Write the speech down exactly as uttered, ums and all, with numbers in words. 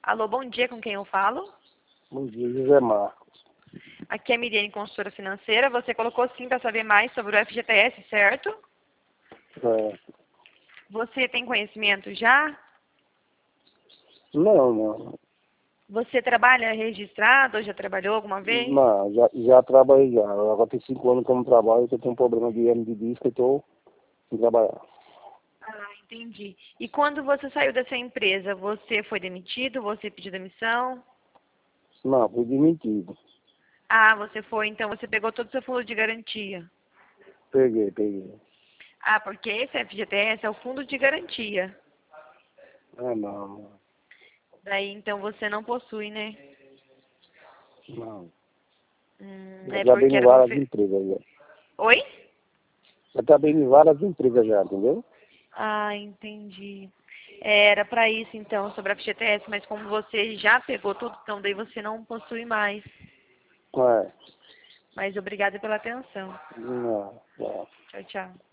Alô, bom dia, com quem eu falo? Bom dia, José Marcos. Aqui é a Miriane, consultora financeira. Você colocou sim para saber mais sobre o F G T S, certo? É. Você tem conhecimento já? Não, não. Você trabalha registrado ou já trabalhou alguma vez? Não, já, já trabalhei já. Agora tem cinco anos que eu não trabalho, que eu tenho um problema de hernia de disco e estou sem trabalhar. Ah, entendi. E quando você saiu dessa empresa, você foi demitido? Você pediu demissão? Não, fui demitido. Ah, você foi, então você pegou todo o seu fundo de garantia. Peguei, peguei. Ah, porque esse F G T S é o fundo de garantia. Ah, não, não. Daí, então, você não possui, né? Não. Hum, Já é porque trabalhei em era uma... várias fe- empresas já. Oi? Já trabalhei em várias empresas já, entendeu? Ah, entendi. Era para isso, então, sobre a F G T S, mas como você já pegou tudo, então daí você não possui mais. É. Mas obrigada pela atenção. Não, não. Tchau, tchau.